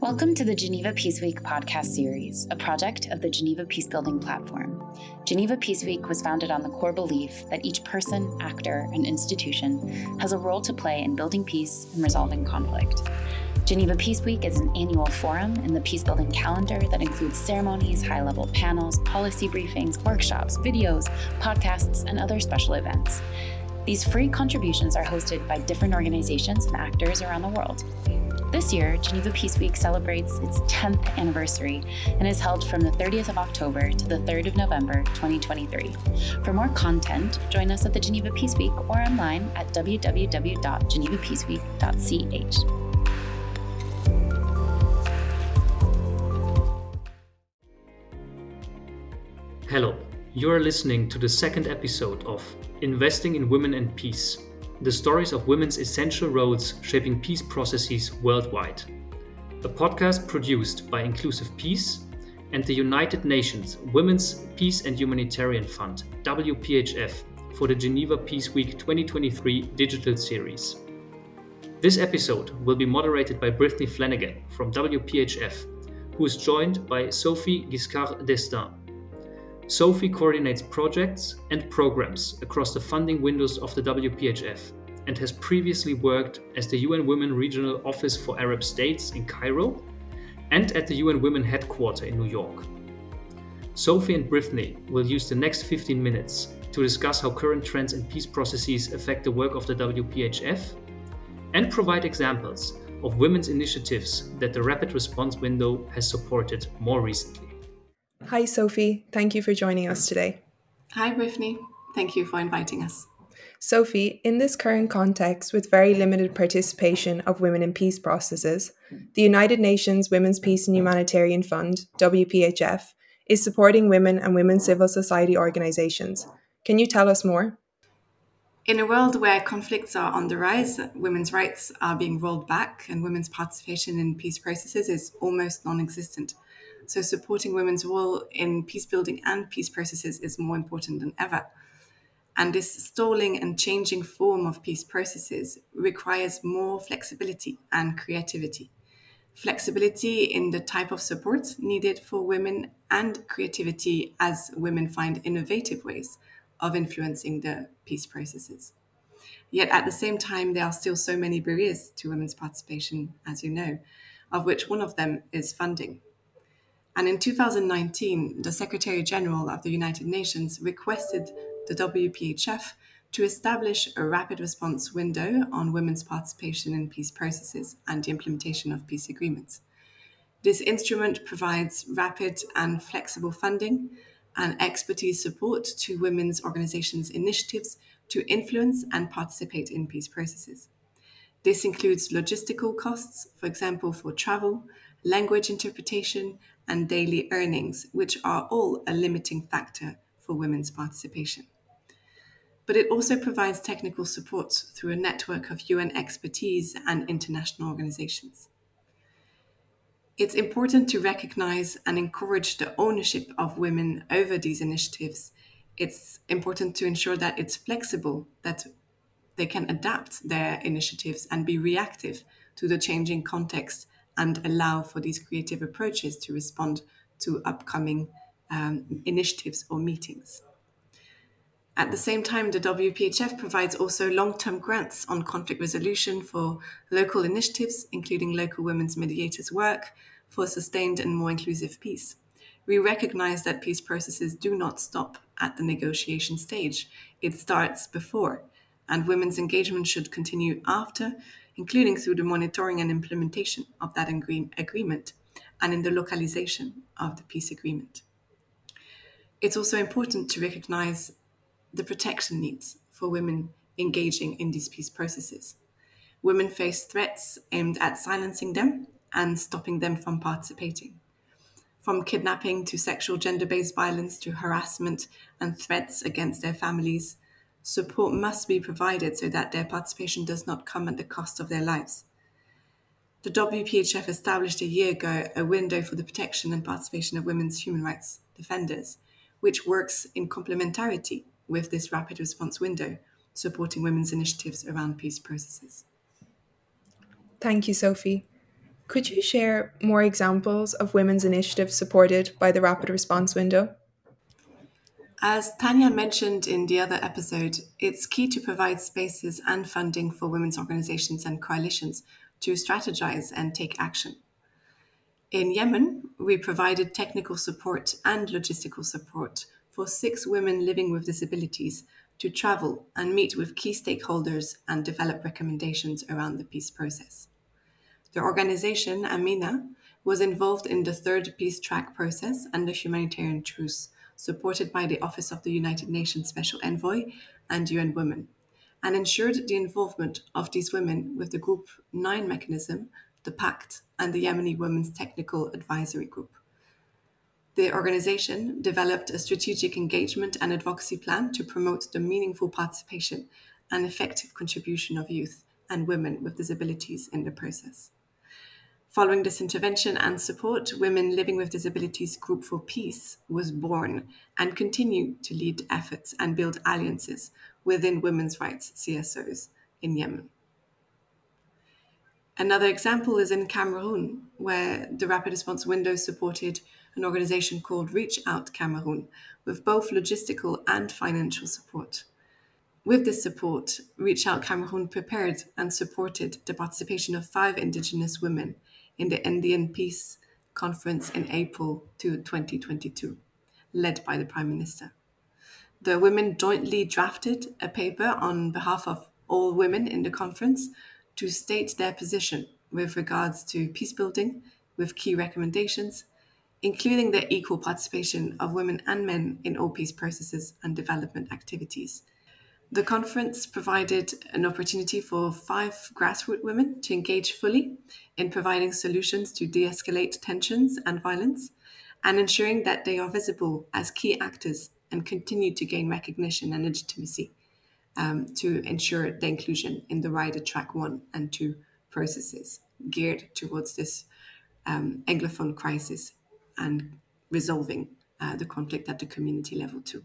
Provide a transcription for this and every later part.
Welcome to the Geneva Peace Week podcast series, a project of the Geneva Peacebuilding Platform. Geneva Peace Week was founded on the core belief that each person, actor, and institution has a role to play in building peace and resolving conflict. Geneva Peace Week is an annual forum in the peacebuilding calendar that includes ceremonies, high-level panels, policy briefings, workshops, videos, podcasts, and other special events. These free contributions are hosted by different organizations and actors around the world. This year, Geneva Peace Week celebrates its 10th anniversary and is held from the 30th of October to the 3rd of November, 2023. For more content, join us at the Geneva Peace Week or online at www.genevapeaceweek.ch. Hello, you are listening to the second episode of Investing in Women and Peace, the stories of women's essential roles shaping peace processes worldwide. A podcast produced by Inclusive Peace and the United Nations Women's Peace and Humanitarian Fund, WPHF, for the Geneva Peace Week 2023 digital series. This episode will be moderated by Brittany Flanagan from WPHF, who is joined by Sophie Giscard-Destin. Sophie coordinates projects and programs across the funding windows of the WPHF and has previously worked as the UN Women Regional Office for Arab States in Cairo and at the UN Women Headquarters in New York. Sophie and Brittany will use the next 15 minutes to discuss how current trends and peace processes affect the work of the WPHF and provide examples of women's initiatives that the Rapid Response Window has supported more recently. Hi, Sophie. Thank you for joining us today. Hi, Brittany. Thank you for inviting us. Sophie, in this current context with very limited participation of women in peace processes, the United Nations Women's Peace and Humanitarian Fund, WPHF, is supporting women and women's civil society organizations. Can you tell us more? In a world where conflicts are on the rise, women's rights are being rolled back and women's participation in peace processes is almost non-existent. So supporting women's role in peace building and peace processes is more important than ever. And this stalling and changing form of peace processes requires more flexibility and creativity. Flexibility in the type of support needed for women and creativity as women find innovative ways of influencing the peace processes. Yet at the same time, there are still so many barriers to women's participation, as you know, of which one of them is funding. And in 2019, the Secretary General of the United Nations requested the WPHF to establish a rapid response window on women's participation in peace processes and the implementation of peace agreements. This instrument provides rapid and flexible funding and expertise support to women's organizations' initiatives to influence and participate in peace processes. This includes logistical costs, for example, for travel, language interpretation, and daily earnings, which are all a limiting factor for women's participation. But it also provides technical support through a network of UN expertise and international organizations. It's important to recognize and encourage the ownership of women over these initiatives. It's important to ensure that it's flexible, that they can adapt their initiatives and be reactive to the changing context and allow for these creative approaches to respond to upcoming initiatives or meetings. At the same time, the WPHF provides also long-term grants on conflict resolution for local initiatives, including local women's mediators' work for sustained and more inclusive peace. We recognize that peace processes do not stop at the negotiation stage. It starts before, and women's engagement should continue after, including through the monitoring and implementation of that agreement and in the localization of the peace agreement. It's also important to recognize the protection needs for women engaging in these peace processes. Women face threats aimed at silencing them and stopping them from participating. From kidnapping to sexual gender-based violence to harassment and threats against their families, support must be provided so that their participation does not come at the cost of their lives. The WPHF established a year ago a window for the protection and participation of women's human rights defenders, which works in complementarity with this rapid response window, supporting women's initiatives around peace processes. Thank you, Sophie. Could you share more examples of women's initiatives supported by the Rapid Response Window? As Tanya mentioned in the other episode, it's key to provide spaces and funding for women's organizations and coalitions to strategize and take action. In Yemen, we provided technical support and logistical support for 6 women living with disabilities to travel and meet with key stakeholders and develop recommendations around the peace process. The organization, Amina, was involved in the third peace track process and the humanitarian truce, supported by the Office of the United Nations Special Envoy and UN Women, and ensured the involvement of these women with the Group 9 mechanism, the Pact, and the Yemeni Women's Technical Advisory Group. The organization developed a strategic engagement and advocacy plan to promote the meaningful participation and effective contribution of youth and women with disabilities in the process. Following this intervention and support, Women Living with Disabilities Group for Peace was born and continued to lead efforts and build alliances within women's rights CSOs in Yemen. Another example is in Cameroon, where the Rapid Response Window supported an organization called Reach Out Cameroon with both logistical and financial support. With this support, Reach Out Cameroon prepared and supported the participation of 5 indigenous women in the Andean Peace Conference in April 2022, led by the Prime Minister. The women jointly drafted a paper on behalf of all women in the conference to state their position with regards to peace building, with key recommendations, including the equal participation of women and men in all peace processes and development activities. The conference provided an opportunity for 5 grassroots women to engage fully in providing solutions to de-escalate tensions and violence, and ensuring that they are visible as key actors and continue to gain recognition and legitimacy to ensure their inclusion in the wider Track 1 and 2 processes geared towards this Anglophone crisis and resolving the conflict at the community level too.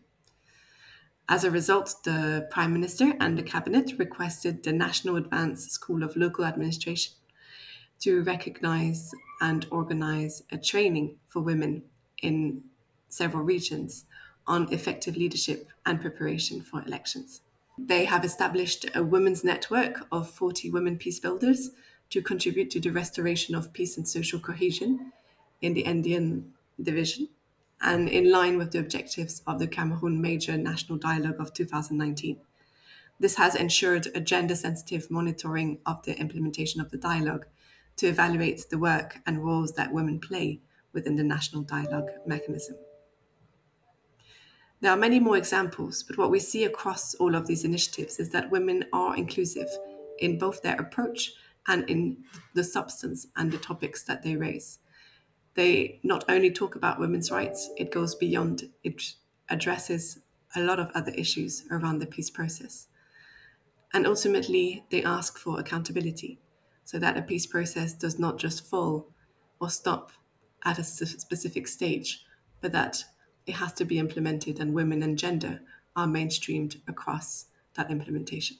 As a result, the Prime Minister and the Cabinet requested the National Advanced School of Local Administration to recognize and organize a training for women in several regions on effective leadership and preparation for elections. They have established a women's network of 40 women peace builders to contribute to the restoration of peace and social cohesion in the Andean division, and in line with the objectives of the Cameroon Major National Dialogue of 2019. This has ensured a gender-sensitive monitoring of the implementation of the dialogue to evaluate the work and roles that women play within the National Dialogue mechanism. There are many more examples, but what we see across all of these initiatives is that women are inclusive in both their approach and in the substance and the topics that they raise. They not only talk about women's rights, it goes beyond, it addresses a lot of other issues around the peace process. And ultimately, they ask for accountability so that a peace process does not just fall or stop at a specific stage, but that it has to be implemented and women and gender are mainstreamed across that implementation.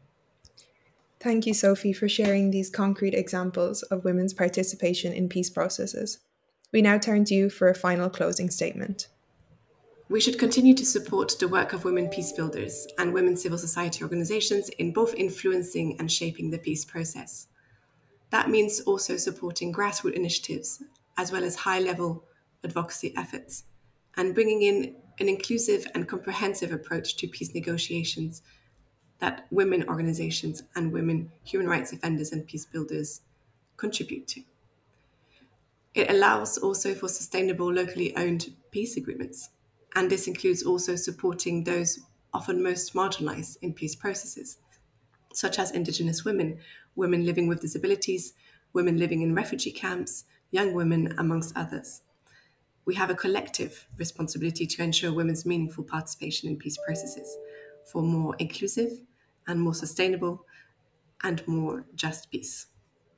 Thank you, Sophie, for sharing these concrete examples of women's participation in peace processes. We now turn to you for a final closing statement. We should continue to support the work of women peace builders and women civil society organizations in both influencing and shaping the peace process. That means also supporting grassroots initiatives, as well as high-level advocacy efforts, and bringing in an inclusive and comprehensive approach to peace negotiations that women organizations and women human rights defenders and peace builders contribute to. It allows also for sustainable locally owned peace agreements, and this includes also supporting those often most marginalized in peace processes, such as Indigenous women, women living with disabilities, women living in refugee camps, young women, amongst others. We have a collective responsibility to ensure women's meaningful participation in peace processes for more inclusive and more sustainable and more just peace.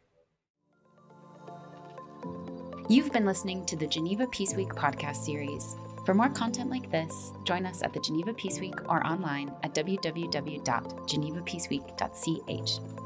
You've been listening to the Geneva Peace Week podcast series. For more content like this, join us at the Geneva Peace Week or online at www.genevapeaceweek.ch.